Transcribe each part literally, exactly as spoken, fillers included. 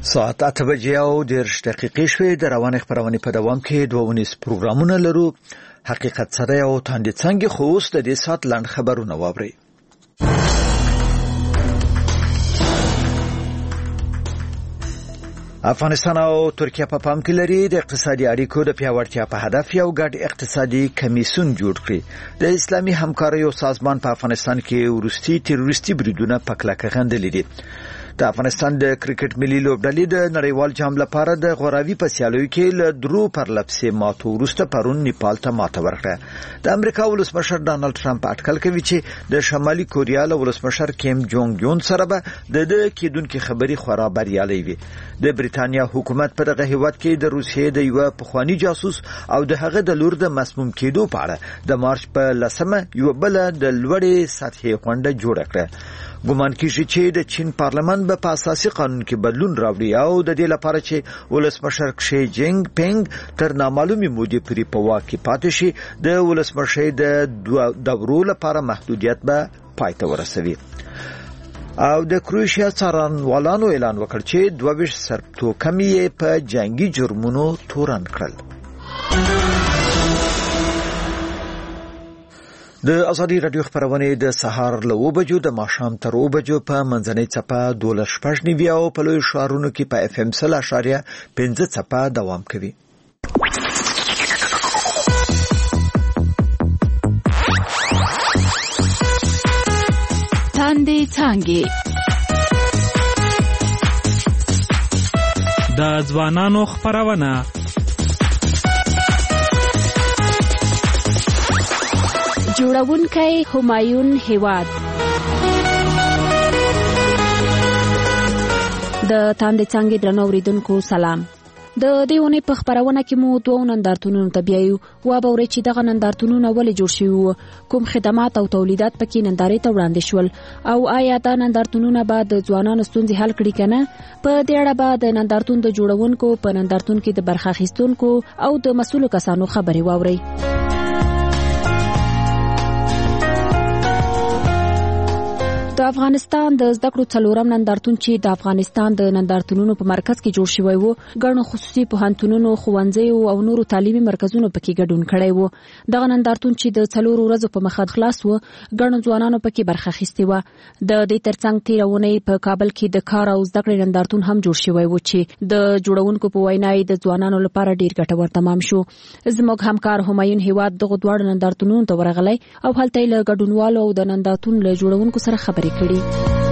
ساعت اته بجې او دېرش دقیقې شوې. د روانې خپرونې په دوام کې دوه ونیز پروګرامونه لرو. حقیقت سره او تاندې څنګه خو اوس د دې ساعت لاند خبرونه واورئ. افغانستان او ترکیه په پام کې لري د اقتصادي اړیکو د پیاوړتیا په هدف یو ګډ اقتصادي کمیسیون جوړ کړي. د اسلامي همکاریو سازمان په افغانستان کې وروستي تروریستي بریدونه په کلکه غندلي دي. د افغانستان د کرکټ ملي لوبډلې د نړیوال جام لپاره د غوراوي په سیالیو کې له درو پرلپسې ماتو وروسته پرون نیپال ته ماته ورکړه. د امریکا ولسمشر ډانلډ ټرمپ اټکل کوي چې د شمالي کوریا له ولسمشر کیم جونګ یون سره به د دې کېدونکو خبري خورا بریالي وي. د بریتانیا حکومت په دغه هیواد کې د روسیې د یو پخوانی جاسوس او د هغه د لور د مسموم کېدو په اړه د مارچ په لسمه یو بل د لوړې سطحي غونډه جوړه کړه. ګومان کیږي چې د چین پارلمان به په اساسي قانون کې بدلون راوړي او د دې لپاره چې ولسمشر شي جینګ پینګ تر نامعلومې مودې پورې په واک کې پاتې شي د ولسمشر د دورو لپاره محدودیت به پای ته ورسوي. او د کروشیا څارنوالانو اعلان وکړ چې دوه ویشت سرتوکم یې په جنگي جرمونو تورن کړل. د ازادي رادیو خبرونه د سهار له اوه بجو د ماښام تر اوه بجو په منځنۍ څپه دولس شپږ نیوي او په لوی ښارونو کې په اف ام سل اشاریه پنځه څپه دوام کوي. تاندې څانګې د ځوانانو خبرونه جوړونکی همایون هیواد. د تاندې څانګې درنو اوریدونکو سلام. د دې ونې په خبرونه کې مو دوه نندارتونونو ته بیایو. وا به ورې چې دغه نندارتونونه ولې جوړ شوي وو، کوم خدمات او تولیدات پکې نندارې ته وړاندې شول، او آیا دا نندارتونونه به د ځوانانو ستونزې حل کړي که نه. په دې اړه به د نندارتون د جوړونکو، په نندارتون کې د برخه اخیستونکو او د مسؤلو کسانو خبرې واورئ. د افغانستان د زده کړو څلورم نندارتون چې د افغانستان د نندارتونونو په مرکز کې جوړ شوی وو، ګڼو خصوصي پوهنتونونو، ښوونځیو او نورو تعلیمي مرکزونو پکې ګډون کړی وو. دغه نندارتون چې د څلورو ورځو په مخه خلاص وو، ګڼو ځوانانو پکې برخه اخیستې وه. د دې ترڅنګ تېره اونۍ په کابل کې د کار او زده کړې نندارتون هم جوړ شوی وو چې د جوړونکو په وینا یې د ځوانانو لپاره ډېر ګټور تمام شو. زموږ همکار همایون هیواد دغه دواړو نندارتونونو ته ورغلی او هلته یې له ګډونوالو او د نندارتون له جوړونکو سره خبرې کړي.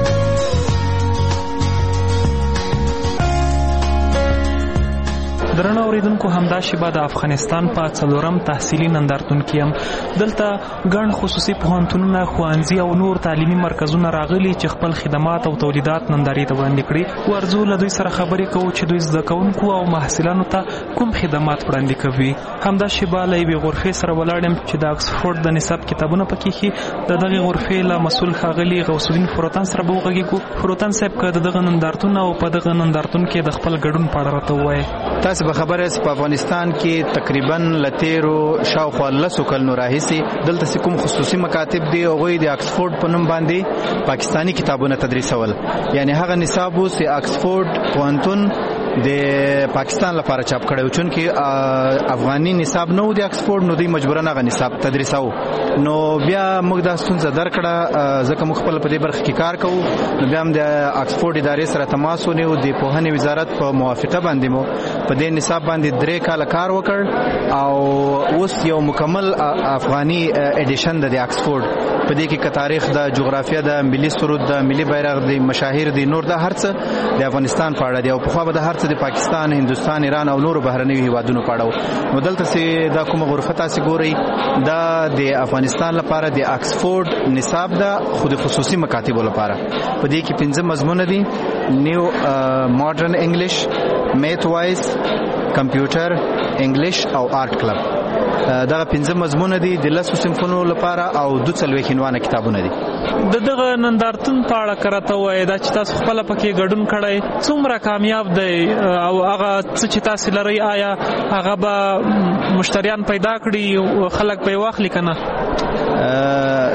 درنو اوریدونکو، همدا شیبه د افغانستان په څلورم تحصیلي نندارتون کې هم دلته ګڼ خصوصي پوهنتونونه، ښوونځي او نور تعلیمي مرکزونه راغلي چې خپل خدمات او تولیدات نندارې ته وړاندې کړي. ورځو له دوی سره خبرې کوو چې دوی زده کوونکو او محصلانو ته کوم خدمات وړاندې کوي. همدا شیبه له یوې غرفې سره ولاړ یم چې د اکسفورډ د نصاب کتابونه پکې ښي. د دغې غرفې له مسؤل ښاغلي غوث الدین فروتن سره به وغږېږو. فروتن صاحب، که د دغه نندارتون او په دغه نندارتون کې د خپل ګډون په اړه راته ووایئ. تاسو به خبره است په افغانستان کې تقریبا لتیرو شاوخوا لسو کلونو راهیسې دلته کوم خصوصي مکاتب دي، هغوی د اکسفورډ په نوم باندې پاکستانی کتابونه تدریسول. یعنی هغه نصاب اوس د اکسفورډ پوهنتون د پاکستان لپاره چاپ کړی، چون کې افغاني نصاب نو د اکسفورډ نو دوی مجبورن هغه نصاب تدریساو. نو بیا موږ دا ستونزه درکړه، ځکه موږ خپل په دې برخه کې کار کوو. نو بیا هم د اکسفورډ ادارې سره تماس ونیو، د پوهنې وزارت په موافقه باندې مو په دې نصاب باندې درې کاله کار وکړ او اوس یو مکمل افغاني ایډیشن د اکسفورډ په دې کې تاریخ، د جغرافیه، د ملي سرود، د ملي بیرغ، د مشاهیر، د نور د هرڅه د افغانستان په اړه دی او په خو به د هرڅه د پاکستان، هندستان، ایران او نورو بهرنیو هیوادونو په اړه. نو دلته سي دا کومه غرفه تاسو ګورئ، دا د افغانستان لپاره د اکسفورډ نصاب ده، خو د خصوصي مکاتبو لپاره. په دې کې پنځه مضمون دي: نیو ماډرن انګلیش، میث وایز، کمپیوټر، انګلیش او آرټ کلب. دا پنځه مضمون دي د لسو صنفونو لپاره او دوه څلوېښت عنوانه کتابونه دي. د دغه نندارتون په اړه کرته وایي دا چې تاسو خپل پکې ګډون کړی څومره کامیاب دی او هغه څه چې تاسو لري آیا هغه به مشتریان پیدا کړي او خلک به واخلي کنه؟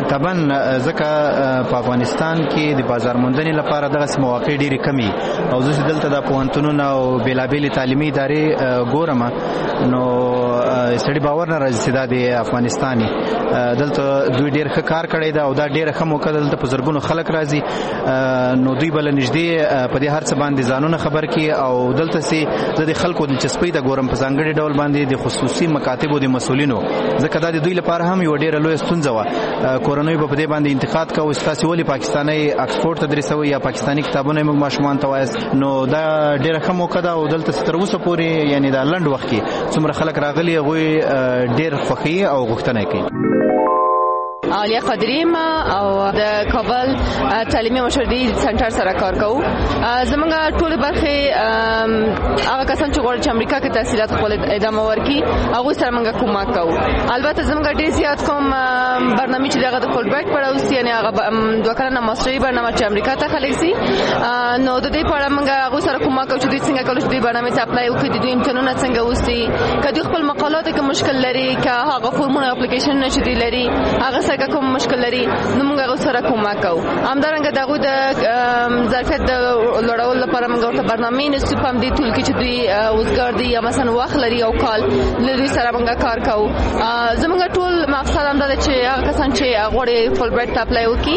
طبعا ځکه په افغانستان کې د بازار موندنې لپاره دغه مواقع ډېرې کمي او زه دلته د پوهنتونونو او بېلابېلې تعلیمي ادارې ګورم نو سړي باور نه راځي چې دا د افغانستاني دلته دوی ډېر ښه کار کړی ده او دا ډېره ښه موقع دلته په زرګونو خلک راځي نو دوی بل نږدې په دې هر څه باندې ځانونه خبر کړي او دلته سي زه د خلکو دلچسپۍ د ګورم په ځانګړي ډول باندې د خصوصي مکاتبو د مسؤلینو ځکه دا د دوی لپاره هم یو ډېره لویه ستونزه وه کورنۍ به په دې باندې انتقاد کوي ستاسې ولې پاکستاني اکسفورډ تدریسوي یا پاکستاني کتابونه موږ ماشومان ته وایاست نو دا ډېره ښه موقع ده او دلته تر اوسه پورې یعنی دا لنډ وخت کې څومره خلک راغلي هغوی ډېر خوښوي او غوښتنه کوي. عالیه قادری ما او د کابل تعلیمي مشاورې سنټر سره کار کوو. زمونږ ټول برخې هغه کسان چې غواړي چې امریکا کې تحصیلات خپل ادامه ورکړي هغه سره موږ کومک کوو. البته زمونږ ډېر زیات کوم برنامه چې دغه د فول بیک پړاوسی یعنی هغه دوه کلنه ماستري برنامه چې امریکا ته خلک سي نو د دې په اړه موږ هغه سره کومک کوو چې دوی څنګه کولای شي د برنامه ته اپلای وکړي، د دوی امتحانونه څنګه وستي، کله خپل مقالات کې مشکل لري که هغه فورمونه اپلیکیشن نشي دی لري هغه څنګه کوم مشکل لري نو موږ هغه سره کومک کوو. همدارنګه دغه د ظرفیت د لوړولو لپاره موږ ورته برنامې نسو پم دي ټول کې چې دوی وزګار دي یا مثلا وخت لري او کال لري سره موږ کار کوو. زموږ ټول مقصد هم دا چې هغه کسان چې غواړي فول برایټ اپلای وکړي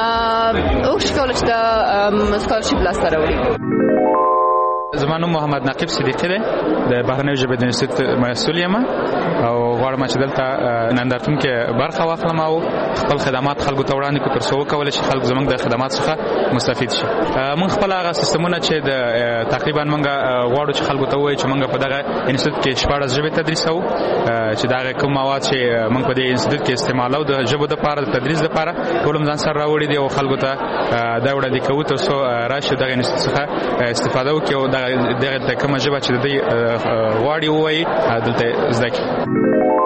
او شکول چې د سکالرشپ لاسته راوړي. زما نوم محمد نقیب صدیقی دی، د بهرنیو ژبو د انسټیټیوټ مسؤل یم او غواړم چې دلته نندارتون کې برخه واخلم او خپل خدمات خلکو ته وړاندې کړم تر څو وکولای شي خلک زموږ د خدمات څخه مستفید شي. موږ خپل هغه سیستمونه چې د تقریبا موږ غواړو چې خلکو ته وایي چې موږ په دغه انسټیټیوټ کې شپاړس ژبې تدریسوو چې دا کوم مواد چې موږ په دې انسټیټیوټ کې استعمالو د ژبو لپاره د تدریس لپاره ټول ځان سره راوړي دي او خلکو ته دا وړاندې کوو تر څو راشي دغه انسټیټیوټ څخه استفاده وکړي او دغه کومه ژبه چې د دې غواړي وایي دلته زده کړي.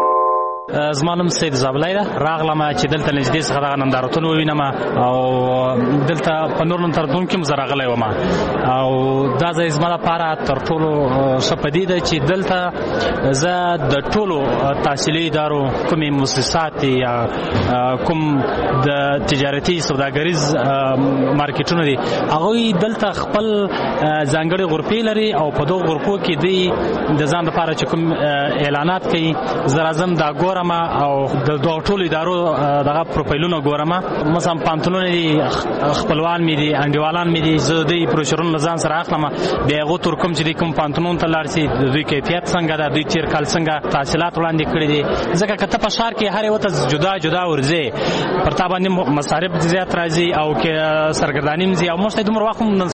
زما نوم سید زابلای ده، راغلم چې دلته نږدې څخه دغه نندارتون ووینم او دلته په نور نندارتون کې زه راغلی وم او دا ځای زما لپاره تر ټولو ښه پدې ده چې دلته زه د ټولو تحصیلي ادارو کومې مؤسسات یا کوم د تجارتي سوداګریز مارکیټونه دي هغوی دلته خپل ځانګړې غرفې لري او په دغو غرفو کې دوی د ځان لپاره چې کوم اعلانات کوي زه راځم دا ګورم او د دوه ټولو ادارو دغه پروفایلونه ګورم. مثلا پانتونونه دي خپلوان مې دي انډیوالان مې دي زه دوی پروشرونه ځان سره اخلم بیا هغو تر کوم چې کوم پانتونون ته لاړ شي د دوی کیفیت څنګه ده دوی تېر کال څنګه تحصیلات وړاندې کړي دي ځکه که ته په ښار کې هر یو ته جدا جدا ورځې پر تا باندې مصارف زیات راځي او که سرګرداني هم ځي او موږ ته دومره وخت هم